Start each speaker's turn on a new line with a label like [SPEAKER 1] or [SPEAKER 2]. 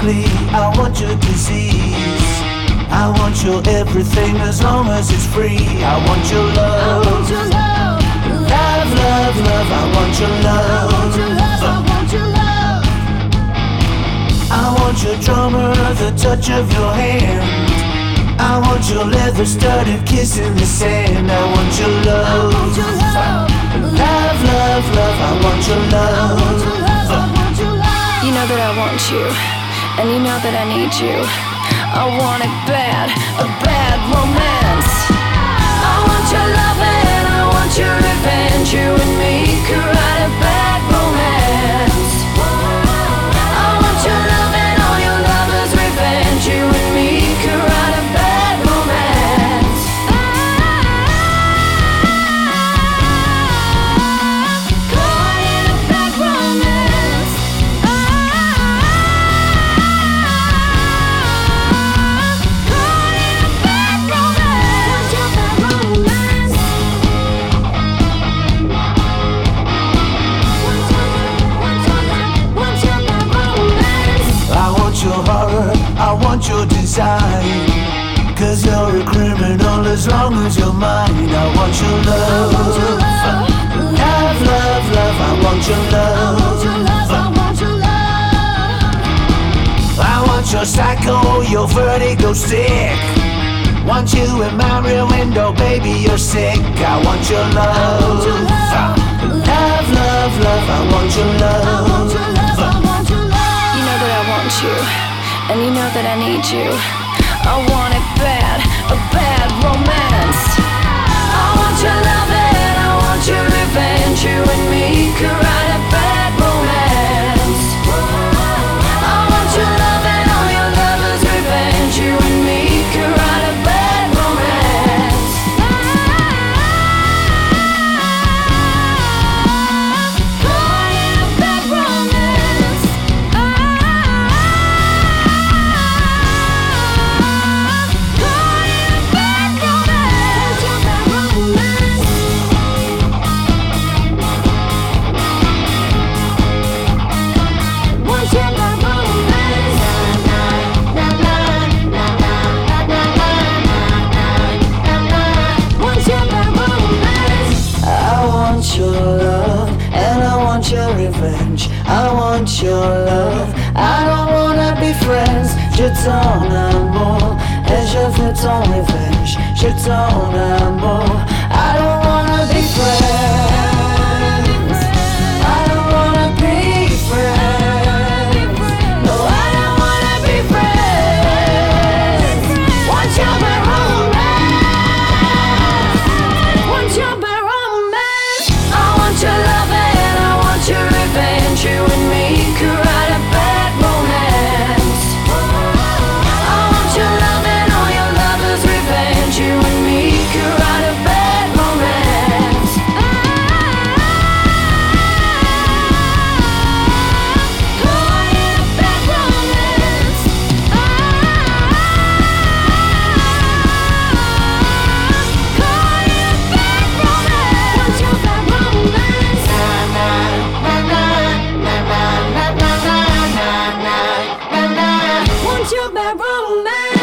[SPEAKER 1] sickly, I want your disease. I want your everything as long as it's free. I want your love.
[SPEAKER 2] I want your love.
[SPEAKER 1] Love, love, love. I want your love.
[SPEAKER 2] I want your love. I want your love.
[SPEAKER 1] I want your drummer, the touch of your hand. I want your leather-studded kiss in the sand. I want your love.
[SPEAKER 2] I want your love.
[SPEAKER 1] Love, love, love. I want your love.
[SPEAKER 2] I want your love. I want your love.
[SPEAKER 3] You know that I want you, and you know that I need you. I want it bad, a bad romance. I want your love and I want your revenge. You and me could write a bad romance. I want your love and all your lovers' revenge. You and me could write a bad romance. Caught in a bad romance. Caught in a bad romance. Want your bad romance. Want your bad romance.
[SPEAKER 1] I want your horror, I want your design. 'Cause you're a criminal as long as you're mine. I want your love.
[SPEAKER 2] I want your love.
[SPEAKER 1] Love, love, love. I want your
[SPEAKER 2] I
[SPEAKER 1] love.
[SPEAKER 2] want your love. I want your love.
[SPEAKER 1] I want your psycho, your vertigo stick. Want you in my rear window, baby, you're sick. I want your love.
[SPEAKER 2] I want your love.
[SPEAKER 1] Love, love, love. I want your
[SPEAKER 2] I
[SPEAKER 1] love.
[SPEAKER 2] want your love. I want your love.
[SPEAKER 3] You know that I want you, and you know that I need you. I want it bad, a bad romance. I want your love and I want your revenge. You and me could write a bad romance. I want your love and all your lovers' revenge. You and me could write a bad romance. Caught in a bad romance. Caught in a bad romance. Want your bad romance. Want your bad romance. Want your bad romance.
[SPEAKER 1] I want your love, and I want your revenge. I want your love, I don't wanna be friends. Je t'en amour, et je veux ton revenge. Je t'en amour, I don't wanna be friends. I don't wanna be friends. No, I don't wanna be friends. Want your bad romance.
[SPEAKER 3] Want your bad romance. I want your love and I want your revenge. You and me could write a bad romance. I want your love and all your lovers' revenge. You and me could write a bad romance. Caught in a bad romance. Caught in a bad romance. Want your bad romance. Want your bad romance.